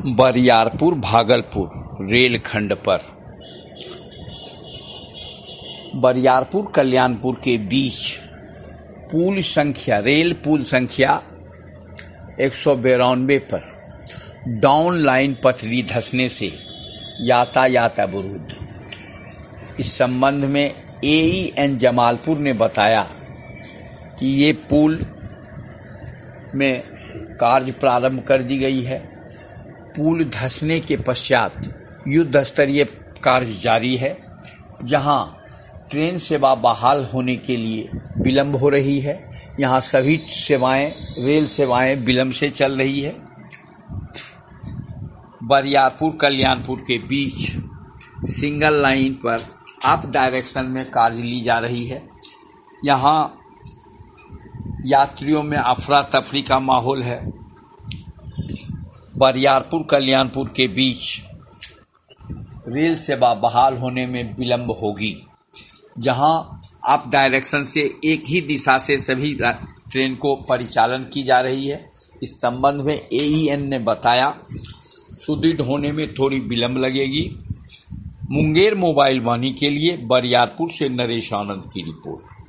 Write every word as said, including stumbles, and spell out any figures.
बरियारपुर भागलपुर रेलखंड पर बरियारपुर कल्याणपुर के बीच पुल संख्या रेल पुल संख्या एक सौ बेरानवे पर डाउन लाइन पटरी धंसने से यातायात अवरुद्ध। इस संबंध में एईएन जमालपुर ने बताया कि ये पुल में कार्य प्रारंभ कर दी गई है। पुल धंसने के पश्चात युद्ध स्तरीय कार्य जारी है, जहां ट्रेन सेवा बहाल होने के लिए विलंब हो रही है। यहां सभी सेवाएं रेल सेवाएं विलंब से चल रही है। बरियारपुर कल्याणपुर के बीच सिंगल लाइन पर अप डायरेक्शन में कार्य ली जा रही है। यहां यात्रियों में अफरा तफरी का माहौल है। बरियारपुर कल्याणपुर के बीच रेल सेवा बहाल होने में विलंब होगी, जहां अप डायरेक्शन से एक ही दिशा से सभी ट्रेन को परिचालन की जा रही है। इस संबंध में एईएन ने बताया सुदृढ़ होने में थोड़ी विलंब लगेगी। मुंगेर मोबाइल वाणी के लिए बरियारपुर से नरेश आनंद की रिपोर्ट।